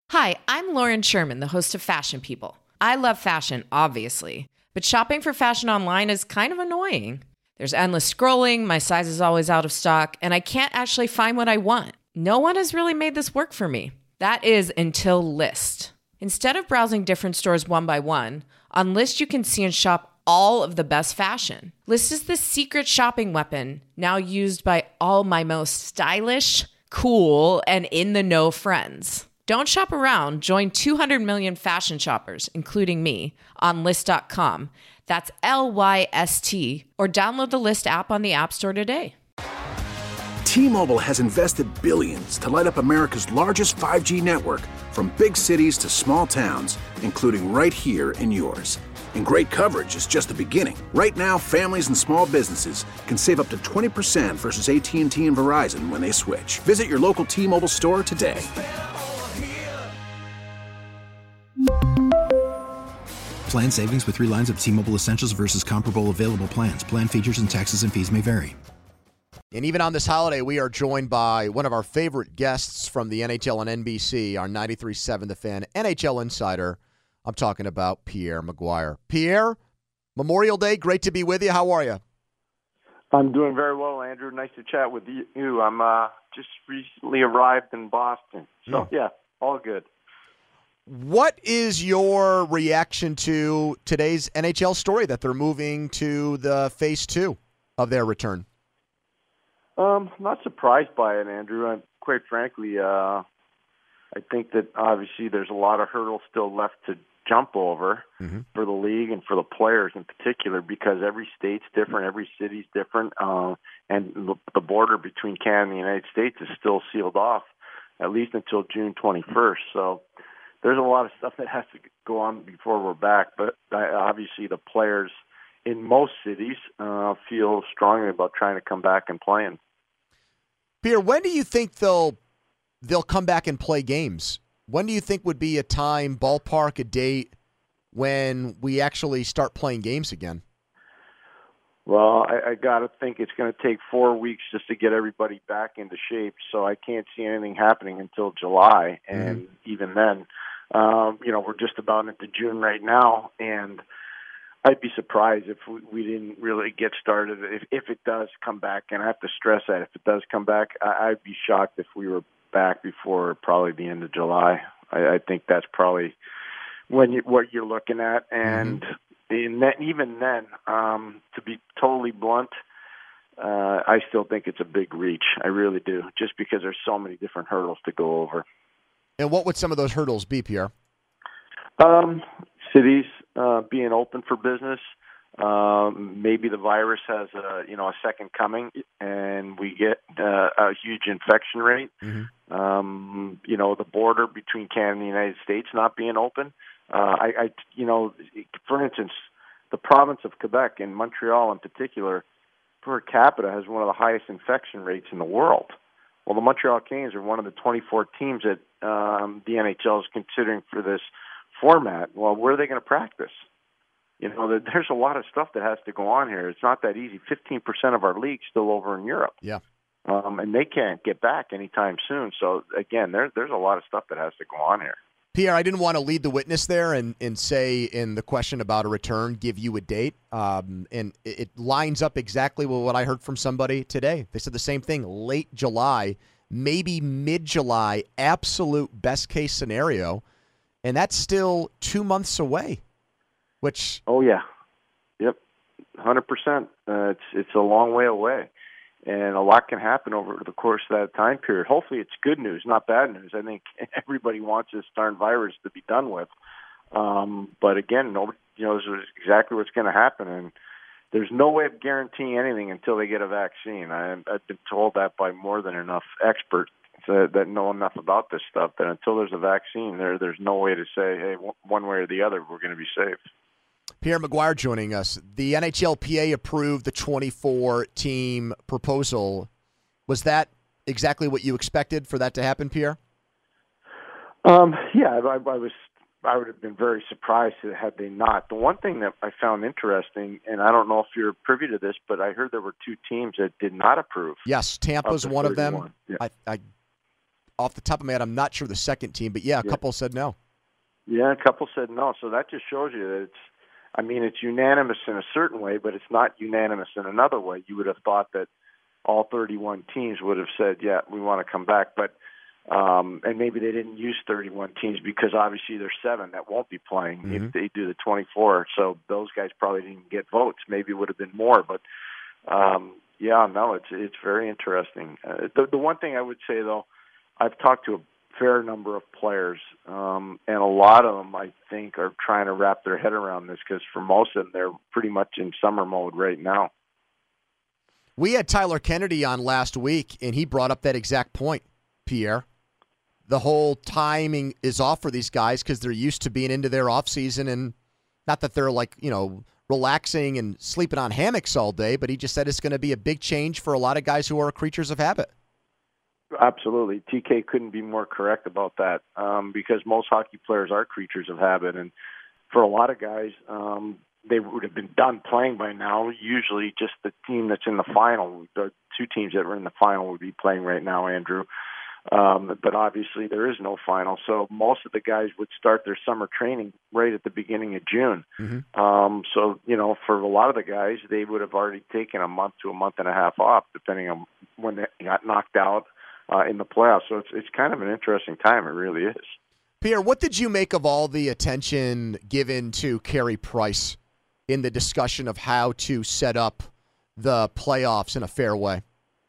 Hi, I'm Lauren Sherman, the host of Fashion People. I love fashion, obviously, but shopping for fashion online is kind of annoying. There's endless scrolling, my size is always out of stock, and I can't actually find what I want. No one has really made this work for me. That is until Lyst. Instead of browsing different stores one by one, on Lyst you can see and shop all of the best fashion. Lyst is the secret shopping weapon, now used by all my most stylish, cool, and in-the-know friends. Don't shop around. Join 200 million fashion shoppers, including me, on Lyst.com. That's Lyst, or download the Lyst app on the App Store today. T-Mobile has invested billions to light up America's largest 5G network, from big cities to small towns, including right here in yours. And great coverage is just the beginning. Right now, families and small businesses can save up to 20% versus AT&T and Verizon when they switch. Visit your local T-Mobile store today. Plan savings with 3 lines of T-Mobile Essentials versus comparable available plans. Plan features and taxes and fees may vary. And even on this holiday, we are joined by one of our favorite guests from the NHL and NBC, our 93.7 The Fan NHL insider. I'm talking about Pierre McGuire. Pierre, Memorial Day, great to be with you. How are you? I'm doing very well, Andrew. Nice to chat with you. I'm just recently arrived in Boston. So, yeah, all good. What is your reaction to today's NHL story that they're moving to the phase 2 of their return? Not surprised by it, Andrew. Quite frankly, I think that obviously there's a lot of hurdles still left to jump over for the league and for the players in particular, because every state's different, every city's different, and the border between Canada and the United States is still sealed off, at least until June 21st. So there's a lot of stuff that has to go on before we're back, but obviously the players in most cities feel strongly about trying to come back and playing. Pierre, when do you think they'll come back and play games? When do you think would be a time, ballpark, a date, when we actually start playing games again? Well, I got to think it's going to take 4 weeks just to get everybody back into shape, so I can't see anything happening until July, and even then, we're just about into June right now, and I'd be surprised if we didn't really get started. If it does come back, and I have to stress that if it does come back, I'd be shocked if we were back before probably the end of July. I think that's probably what you're looking at, and even then, to be totally blunt, I still think it's a big reach. I really do, just because there's so many different hurdles to go over. And what would some of those hurdles be, Pierre? Cities being open for business. Maybe the virus has a second coming, and we get a huge infection rate. The border between Canada and the United States not being open. For instance, the province of Quebec and Montreal in particular, per capita, has one of the highest infection rates in the world. Well, the Montreal Canadiens are one of the 24 teams that the NHL is considering for this format. Well, where are they going to practice? There's a lot of stuff that has to go on here. It's not that easy. 15% of our league's still over in Europe. Yeah. And they can't get back anytime soon. So, again, there's a lot of stuff that has to go on here. Pierre, I didn't want to lead the witness there and say in the question about a return, give you a date. And it lines up exactly with what I heard from somebody today. They said the same thing, late July, maybe mid-July, absolute best-case scenario. And that's still 2 months away, which... Oh, yeah. Yep, 100%. It's a long way away. And a lot can happen over the course of that time period. Hopefully it's good news, not bad news. I think everybody wants this darn virus to be done with. But again, nobody knows exactly what's going to happen. And there's no way of guaranteeing anything until they get a vaccine. I've been told that by more than enough experts that know enough about this stuff, that until there's a vaccine, there's no way to say, hey, one way or the other, we're going to be safe. Pierre McGuire joining us. The NHLPA approved the 24-team proposal. Was that exactly what you expected for that to happen, Pierre? Yeah, I would have been very surprised had they not. The one thing that I found interesting, and I don't know if you're privy to this, but I heard there were 2 teams that did not approve. Yes, Tampa's one of them. Yeah. off the top of my head, I'm not sure the second team, but a couple said no. Yeah, a couple said no. So that just shows you that it's unanimous in a certain way, but it's not unanimous in another way. You would have thought that all 31 teams would have said, yeah, we want to come back. But and maybe they didn't use 31 teams because obviously there's 7 that won't be playing if they do the 24. So those guys probably didn't get votes. Maybe it would have been more. But, it's very interesting. The one thing I would say, though, I've talked to a fair number of players, and a lot of them, I think, are trying to wrap their head around this because for most of them, they're pretty much in summer mode right now. We had Tyler Kennedy on last week, and he brought up that exact point, Pierre. The whole timing is off for these guys because they're used to being into their offseason, and not that they're relaxing and sleeping on hammocks all day, but he just said it's going to be a big change for a lot of guys who are creatures of habit. Absolutely. TK couldn't be more correct about that because most hockey players are creatures of habit, and for a lot of guys, they would have been done playing by now. Usually just the team that's in the final, the 2 teams that were in the final would be playing right now, Andrew. But obviously there is no final, so most of the guys would start their summer training right at the beginning of June. So, for a lot of the guys, they would have already taken a month to a month and a half off, depending on when they got knocked out in the playoffs. So it's kind of an interesting time. It really is. Pierre, what did you make of all the attention given to Carey Price in the discussion of how to set up the playoffs in a fair way?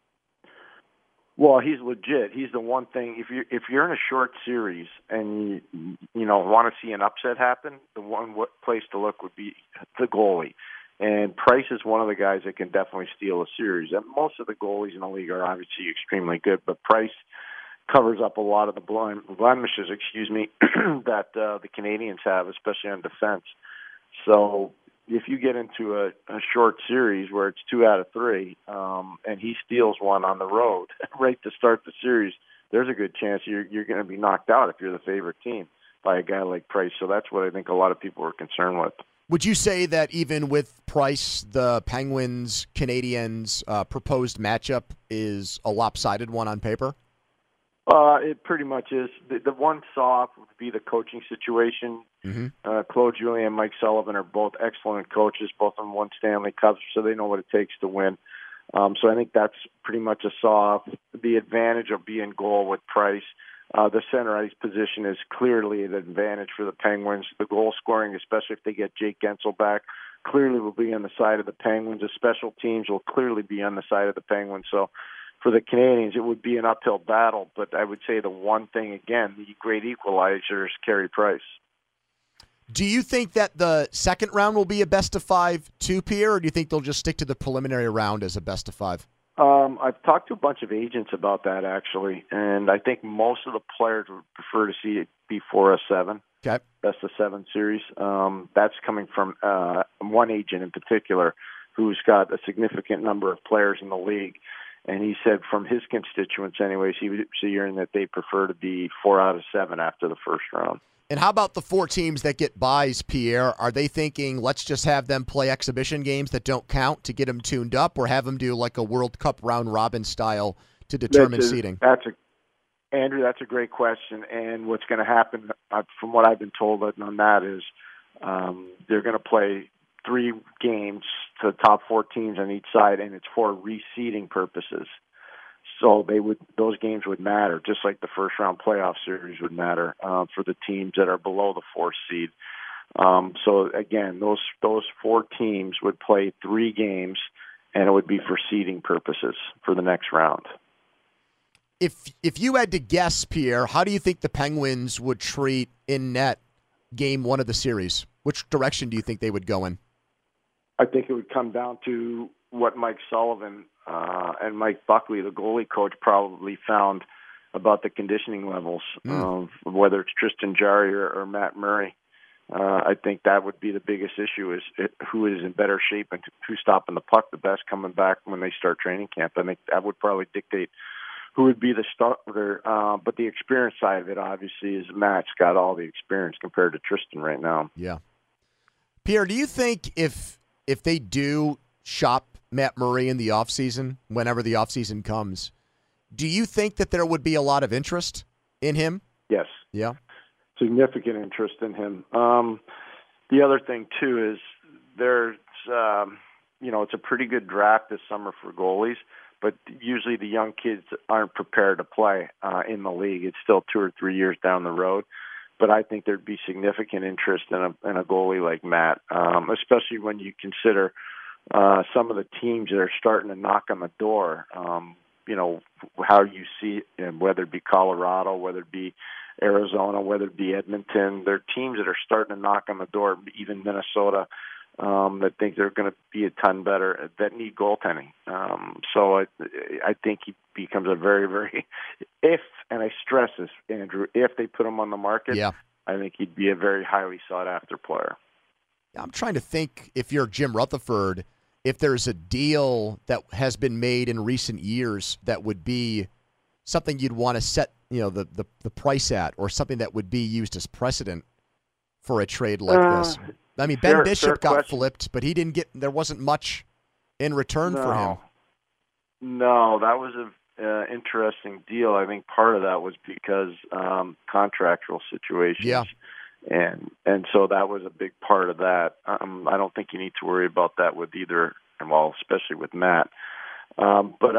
Well, he's legit. He's the one thing. If you're in a short series and you want to see an upset happen, the one place to look would be the goalie. And Price is one of the guys that can definitely steal a series. And most of the goalies in the league are obviously extremely good, but Price covers up a lot of the blemishes, that the Canadians have, especially on defense. So if you get into a short series where it's 2 out of 3, and he steals one on the road right to start the series, there's a good chance you're going to be knocked out if you're the favorite team by a guy like Price. So that's what I think a lot of people are concerned with. Would you say that even with Price, the Penguins-Canadiens proposed matchup is a lopsided one on paper? It pretty much is. The one soft would be the coaching situation. Claude Julien and Mike Sullivan are both excellent coaches, both on won Stanley Cups, so they know what it takes to win. So I think that's pretty much a soft. The advantage of being goal with Price. The center ice position is clearly an advantage for the Penguins. The goal scoring, especially if they get Jake Gensel back, clearly will be on the side of the Penguins. The special teams will clearly be on the side of the Penguins. So for the Canadians, it would be an uphill battle. But I would say the one thing, again, the great equalizer is Carey Price. Do you think that the second round will be a best-of-5 too, Pierre, or do you think they'll just stick to the preliminary round as a best-of-5? I've talked to a bunch of agents about that, actually, and I think most of the players would prefer to see it be 4-7, okay, best-of-7 series. That's coming from one agent in particular who's got a significant number of players in the league, and he said from his constituents anyways, he was hearing that they prefer to be 4 out of 7 after the first round. And how about the 4 teams that get buys, Pierre? Are they thinking, let's just have them play exhibition games that don't count to get them tuned up, or have them do like a World Cup round-robin style to determine seeding? Andrew, that's a great question. And what's going to happen, from what I've been told on that, is they're going to play 3 games to the top 4 teams on each side, and it's for reseeding purposes. So those games would matter, just like the first round playoff series would matter for the teams that are below the 4th seed. So again, those 4 teams would play 3 games, and it would be for seeding purposes for the next round. If you had to guess, Pierre, how do you think the Penguins would treat in net game 1 of the series? Which direction do you think they would go in? I think it would come down to what Mike Sullivan and Mike Buckley, the goalie coach, probably found about the conditioning levels, whether it's Tristan Jarry or Matt Murray. I think that would be the biggest issue, is who is in better shape and who's stopping the puck the best coming back when they start training camp. I think that would probably dictate who would be the starter. But the experience side of it, obviously, is Matt's got all the experience compared to Tristan right now. Yeah. Pierre, do you think if they do shop Matt Murray in the offseason, whenever the offseason comes, Do you think that there would be a lot of interest in him? Yes. Yeah. Significant interest in him. The other thing, too, is there's, it's a pretty good draft this summer for goalies, but usually the young kids aren't prepared to play in the league. It's still 2 or 3 years down the road. But I think there'd be significant interest in a goalie like Matt, especially when you consider some of the teams that are starting to knock on the door. How you see it, whether it be Colorado, whether it be Arizona, whether it be Edmonton. There are teams that are starting to knock on the door, even Minnesota, that think they're going to be a ton better, that need goaltending. So I think he becomes a very, very, and I stress this, Andrew, if they put him on the market, yeah. I think he'd be a very highly sought-after player. I'm trying to think, if you're Jim Rutherford, if there's a deal that has been made in recent years that would be something you'd want to set, the price at, or something that would be used as precedent for a trade like this. I mean, Ben Bishop got flipped, but there wasn't much in return for him. No, that was an interesting deal. I think part of that was because contractual situations. Yeah. And so that was a big part of that. I don't think you need to worry about that with either, well, especially with Matt. But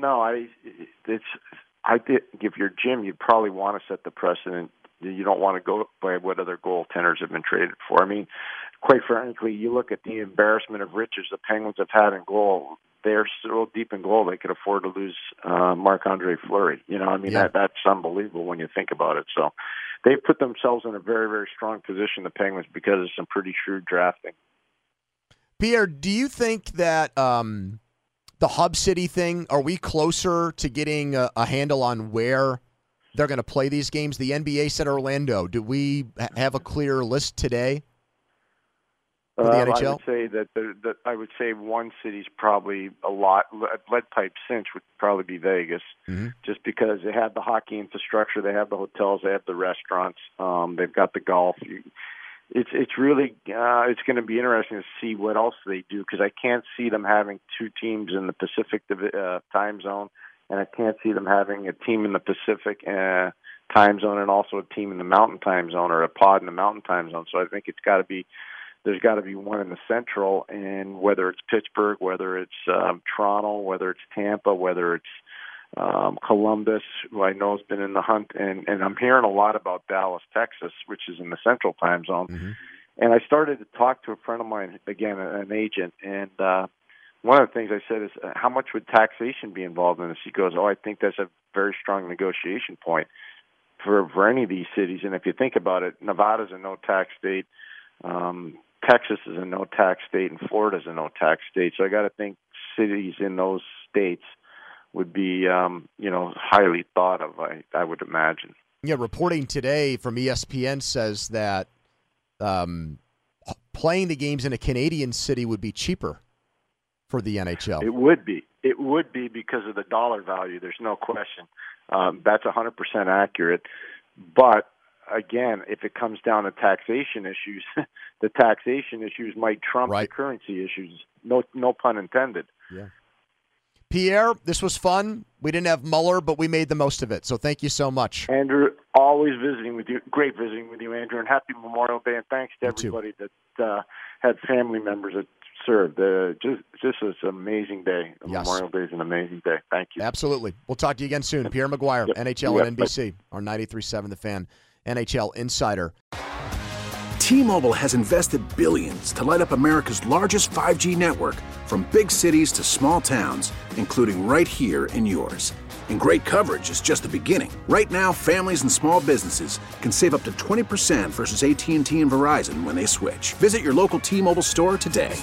I think if you're Jim, you'd probably want to set the precedent. You don't want to go by what other goaltenders have been traded for. I mean, quite frankly, you look at the embarrassment of riches the Penguins have had in goal. They're so deep in goal they could afford to lose Marc-Andre Fleury. That's unbelievable when you think about it. So they put themselves in a very, very strong position, the Penguins, because of some pretty shrewd drafting. Pierre, do you think that the Hub City thing, are we closer to getting a handle on where they're going to play these games? The NBA said Orlando. Do we have a clear list today for the NHL? I would say that I would say one city's probably a lot. Lead Pipe Cinch would probably be Vegas, just because they have the hockey infrastructure, they have the hotels, they have the restaurants, they've got the golf. It's really it's going to be interesting to see what else they do, because I can't see them having two teams in the Pacific time zone, and I can't see them having a team in the Pacific time zone and also a team in the Mountain time zone, or a pod in the Mountain time zone. So I think there's got to be one in the Central, and whether it's Pittsburgh, whether it's Toronto, whether it's Tampa, whether it's Columbus, who I know has been in the hunt, and I'm hearing a lot about Dallas, Texas, which is in the Central time zone. Mm-hmm. And I started to talk to a friend of mine, again, an agent, and one of the things I said is, how much would taxation be involved in this? He goes, I think that's a very strong negotiation point for any of these cities. And if you think about it, Nevada's a no-tax state, Texas is a no-tax state, and Florida's a no-tax state. So I got to think cities in those states would be, highly thought of, I would imagine. Yeah, reporting today from ESPN says that playing the games in a Canadian city would be cheaper for the NHL. It would be. It would be because of the dollar value. There's no question. That's 100% accurate. But again, if it comes down to taxation issues, the taxation issues might trump the currency issues. No pun intended. Yeah. Pierre, this was fun. We didn't have Muller, but we made the most of it. So thank you so much. Andrew, always visiting with you. Great visiting with you, Andrew. And happy Memorial Day. And thanks to everybody that had family members that served. Just an amazing day. Memorial Day is an amazing day. Thank you. Absolutely. We'll talk to you again soon. Pierre McGuire, NHL and NBC, our 93.7 The Fan, NHL Insider. T-Mobile has invested billions to light up America's largest 5G network, from big cities to small towns, including right here in yours. And great coverage is just the beginning. Right now, families and small businesses can save up to 20% versus AT&T and Verizon when they switch. Visit your local T-Mobile store today.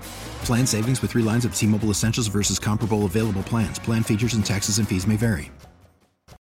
Plan savings with 3 lines of T-Mobile Essentials versus comparable available plans. Plan features and taxes and fees may vary.